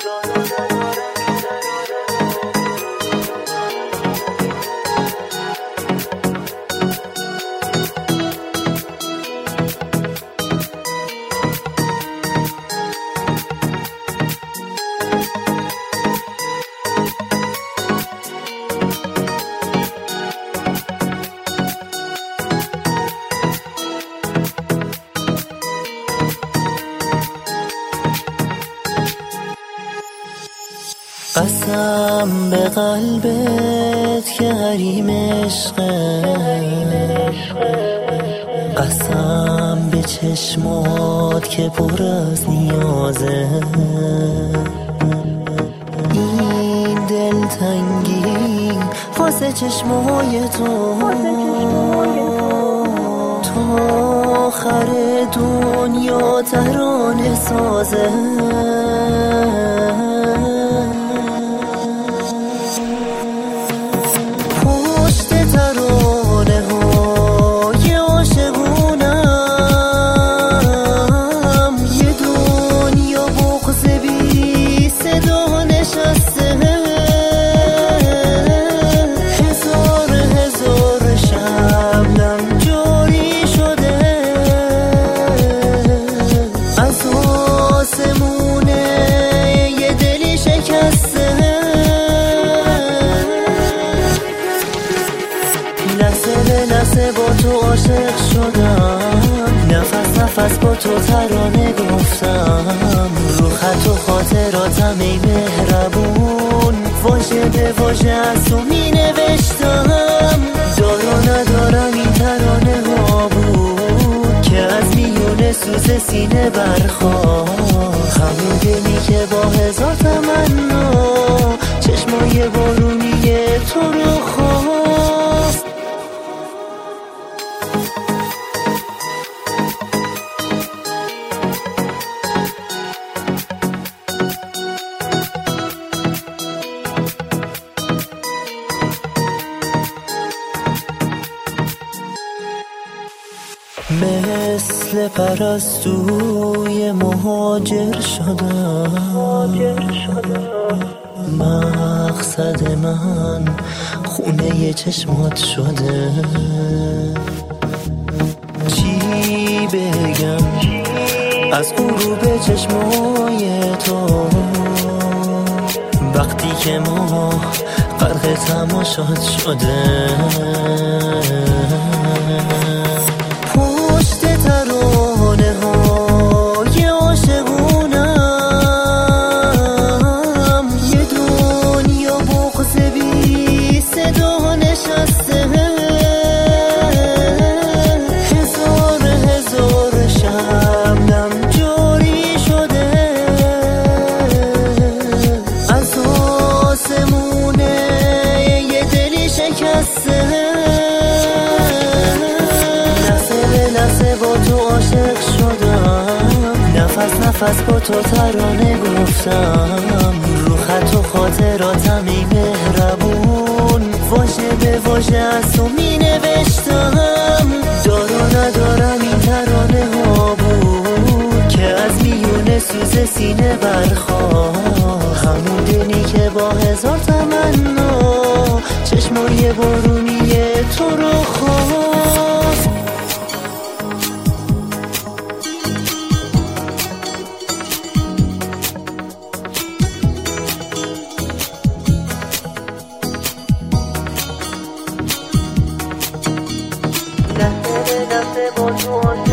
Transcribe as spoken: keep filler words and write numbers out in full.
قسم به قلبت که غریم عشقه، قسم به چشمات که پر از نیازه. این دلتنگی واسه چشمای تو تا آخر دنیا ترانه سازه. لحظه با تو عاشق شدم، نفس نفس با تو ترانه گفتم. رو خط و خاطراتم ای مهربون، واژه به واژه از تو می نوشتم. دار و ندارم این ترانه ها بود که از میون سوز سینه برخواست. همون دلی که با هزار تمنا چشمای بارونی تو رو خواست. مثل پرستوی مهاجر شدم، مقصد من خونه چشمات شده. چی بگم از غروب چشمای تو وقتی که ما غرق تماشات شده. نفس نفس با تو ترانه گفتم. رو خط و خاطراتم ای مهربون، واژه به واژه از تو می نوشتم. دار و ندارم این ترانه ها بود که از میون سوز سینه برخواست. همون دلی که با هزار تمنا چشمای بارونی تو رو خواست. لحظه به لحظه با تو